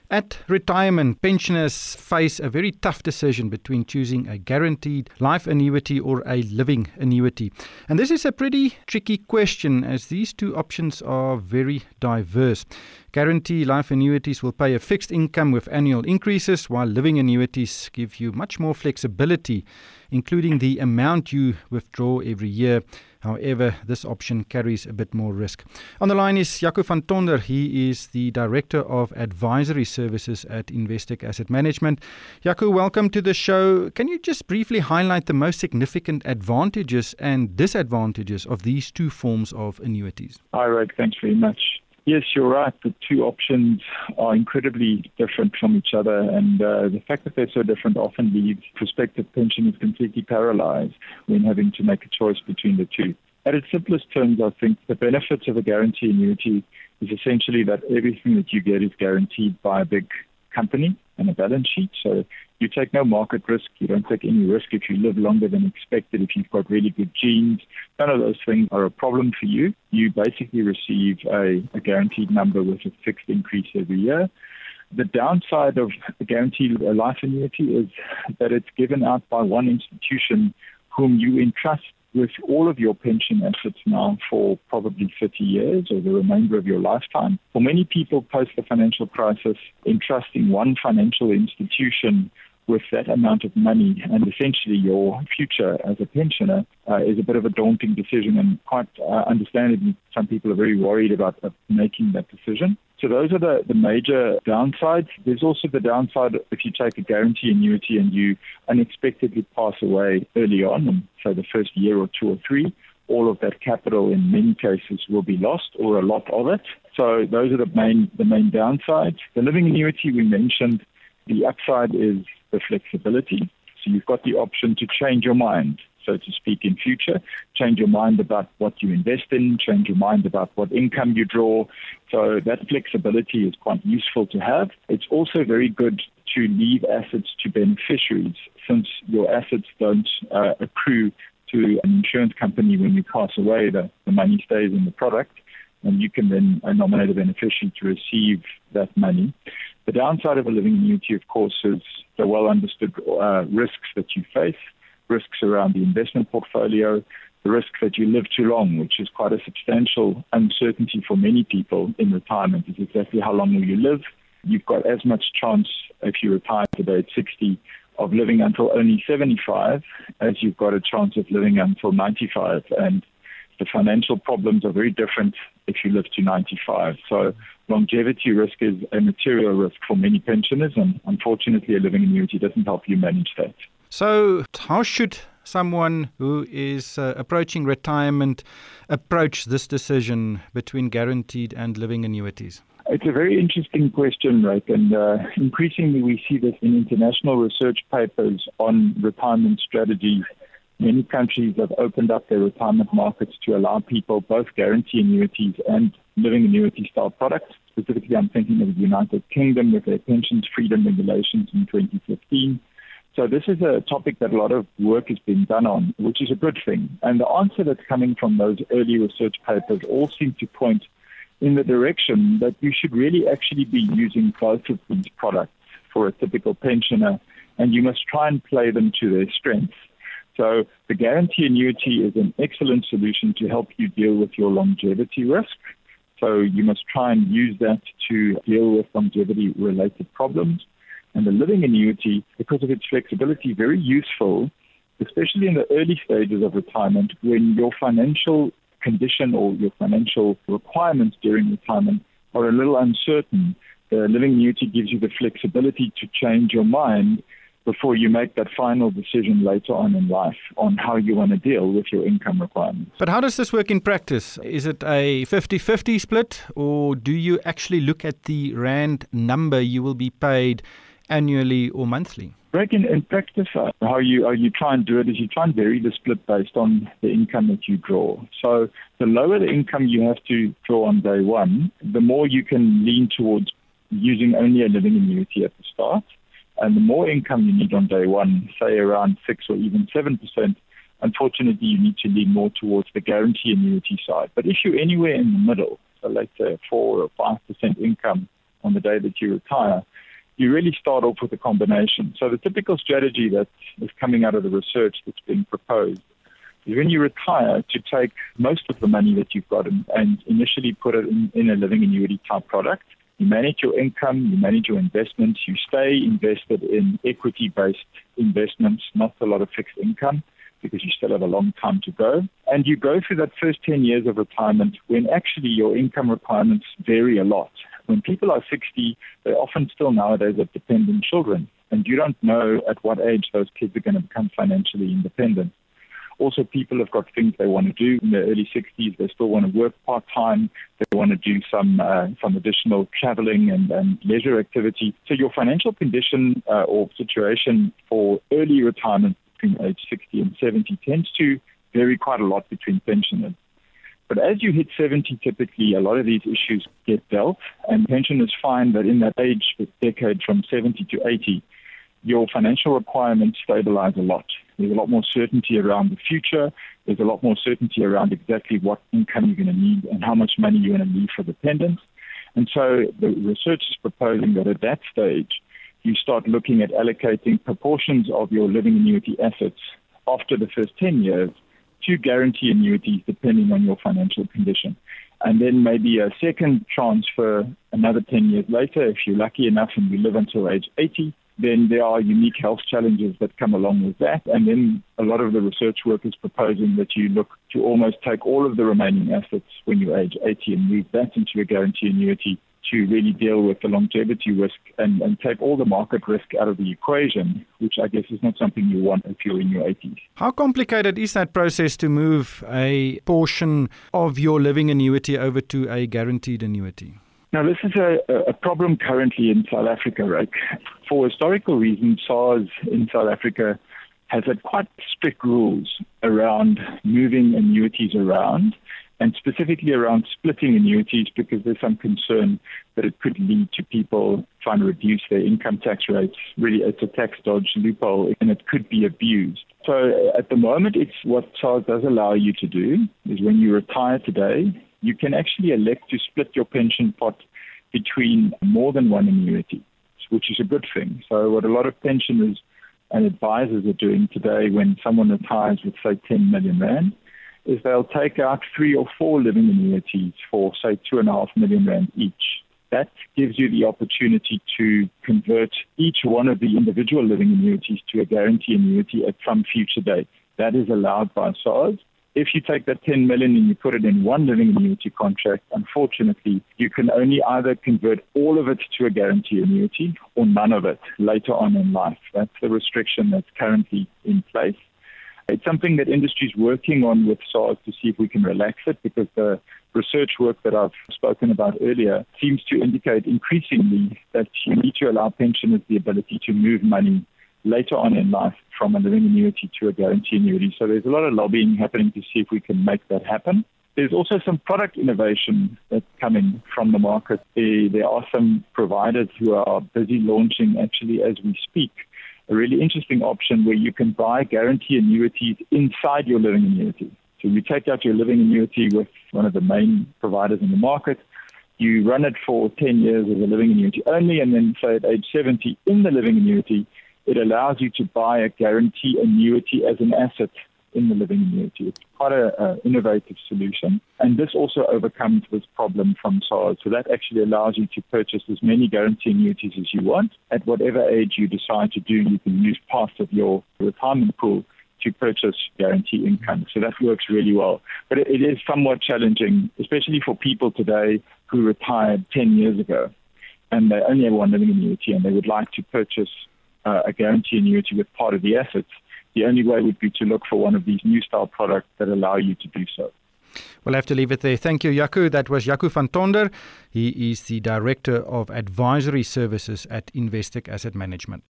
At retirement, pensioners face a very tough decision between choosing a guaranteed life annuity or a living annuity. And this is a pretty tricky question as these two options are very diverse. Guarantee life annuities will pay a fixed income with annual increases, while living annuities give you much more flexibility, including the amount you withdraw every year. However, this option carries a bit more risk. On the line is Jaco van Tonder. He is the Director of Advisory Services at Investec Asset Management. Jaco, welcome to the show. Can you just briefly highlight the most significant advantages and disadvantages of these two forms of annuities? Hi, Rick. Thanks very much. Yes, you're right. The two options are incredibly different from each other, and the fact that they're so different often leaves prospective pensioners completely paralyzed when having to make a choice between the two. At its simplest terms, I think the benefits of a guarantee annuity is essentially that everything that you get is guaranteed by a big company and a balance sheet. So you take no market risk. You don't take any risk if you live longer than expected, if you've got really good genes. None of those things are a problem for you. You basically receive a guaranteed number with a fixed increase every year. The downside of a guaranteed life annuity is that it's given out by one institution whom you entrust with all of your pension assets now for probably 30 years or the remainder of your lifetime. For many people post the financial crisis, entrusting one financial institution with that amount of money and essentially your future as a pensioner is a bit of a daunting decision, and quite understandably some people are very worried about making that decision. So those are the major downsides. There's also the downside if you take a guarantee annuity and you unexpectedly pass away early on, and so the first year or two or three, all of that capital in many cases will be lost, or a lot of it. So those are the main downsides. The living annuity we mentioned, the upside is the flexibility. So you've got the option to change your mind, so to speak, in future, change your mind about what you invest in, change your mind about what income you draw. So that flexibility is quite useful to have. It's also very good to leave assets to beneficiaries, since your assets don't accrue to an insurance company when you pass away. The money stays in the product, and you can then nominate a beneficiary to receive that money. The downside of a living annuity, of course, is the well-understood risks that you face, risks around the investment portfolio, the risk that you live too long, which is quite a substantial uncertainty for many people in retirement, is exactly how long will you live. You've got as much chance, if you retire today at 60, of living until only 75 as you've got a chance of living until 95. And the financial problems are very different if you live to 95. So longevity risk is a material risk for many pensioners, and unfortunately a living annuity doesn't help you manage that. So how should someone who is approaching retirement approach this decision between guaranteed and living annuities? It's a very interesting question, right? And increasingly we see this in international research papers on retirement strategies. Many countries have opened up their retirement markets to allow people both guarantee annuities and living annuity style products. Specifically, I'm thinking of the United Kingdom with their pensions freedom regulations in 2015. So this is a topic that a lot of work has been done on, which is a good thing. And the answer that's coming from those early research papers all seem to point in the direction that you should really actually be using both of these products for a typical pensioner, and you must try and play them to their strengths. So the guarantee annuity is an excellent solution to help you deal with your longevity risk. So you must try and use that to deal with longevity-related problems. And the living annuity, because of its flexibility, very useful, especially in the early stages of retirement when your financial condition or your financial requirements during retirement are a little uncertain. The living annuity gives you the flexibility to change your mind before you make that final decision later on in life on how you want to deal with your income requirements. But how does this work in practice? Is it a 50-50 split, or do you actually look at the rand number you will be paid annually or monthly? Greg, in practice, how you try and do it is you try and vary the split based on the income that you draw. So the lower the income you have to draw on day one, the more you can lean towards using only a living annuity at the start. And the more income you need on day one, say around 6 or even 7%, unfortunately you need to lean more towards the guarantee annuity side. But if you're anywhere in the middle, so let's say 4 or 5% income on the day that you retire, you really start off with a combination. So the typical strategy that is coming out of the research that's being proposed is when you retire to take most of the money that you've got and initially put it in a living annuity type product. You manage your income, you manage your investments, you stay invested in equity-based investments, not a lot of fixed income, because you still have a long time to go. And you go through that first 10 years of retirement when actually your income requirements vary a lot. When people are 60, they often still nowadays have dependent children, and you don't know at what age those kids are going to become financially independent. Also, people have got things they want to do in their early 60s. They still want to work part-time. They want to do some additional traveling and leisure activity. So your financial condition or situation for early retirement between age 60 and 70 tends to vary quite a lot between pensioners. But as you hit 70, typically, a lot of these issues get dealt, and pensioners find that in that age decade from 70 to 80, your financial requirements stabilize a lot. There's a lot more certainty around the future. There's a lot more certainty around exactly what income you're going to need and how much money you're going to leave for dependents. And so the research is proposing that at that stage, you start looking at allocating proportions of your living annuity assets after the first 10 years to guarantee annuities depending on your financial condition. And then maybe a second transfer another 10 years later, if you're lucky enough and you live until age 80, then there are unique health challenges that come along with that. And then a lot of the research work is proposing that you look to almost take all of the remaining assets when you age 80 and move that into a guarantee annuity to really deal with the longevity risk and take all the market risk out of the equation, which I guess is not something you want if you're in your 80s. How complicated is that process to move a portion of your living annuity over to a guaranteed annuity? Now, this is a problem currently in South Africa, right? For historical reasons, SARS in South Africa has had quite strict rules around moving annuities around, and specifically around splitting annuities, because there's some concern that it could lead to people trying to reduce their income tax rates. Really, it's a tax dodge loophole, and it could be abused. So at the moment, it's what SARS does allow you to do is when you retire today, you can actually elect to split your pension pot between more than one annuity, which is a good thing. So what a lot of pensioners and advisors are doing today when someone retires with, say, 10 million rand, is they'll take out 3 or 4 living annuities for, say, 2.5 million rand each. That gives you the opportunity to convert each one of the individual living annuities to a guarantee annuity at some future date. That is allowed by SARS. If you take that 10 million and you put it in one living annuity contract, unfortunately, you can only either convert all of it to a guarantee annuity or none of it later on in life. That's the restriction that's currently in place. It's something that industry is working on with SARS to see if we can relax it, because the research work that I've spoken about earlier seems to indicate increasingly that you need to allow pensioners the ability to move money later on in life from a living annuity to a guarantee annuity. So there's a lot of lobbying happening to see if we can make that happen. There's also some product innovation that's coming from the market. There are some providers who are busy launching, actually as we speak, a really interesting option where you can buy guarantee annuities inside your living annuity. So you take out your living annuity with one of the main providers in the market, you run it for 10 years as a living annuity only, and then say at age 70 in the living annuity, it allows you to buy a guarantee annuity as an asset in the living annuity. It's quite an innovative solution. And this also overcomes this problem from SARS. So that actually allows you to purchase as many guarantee annuities as you want. At whatever age you decide to do, you can use part of your retirement pool to purchase guarantee income. So that works really well. But it is somewhat challenging, especially for people today who retired 10 years ago and they only have one living annuity and they would like to purchase a guarantee annuity with part of the assets. The only way would be to look for one of these new style products that allow you to do so. We'll have to leave it there. Thank you, Jaco. That was Jaco van Tonder. He is the Director of Advisory Services at Investec Asset Management.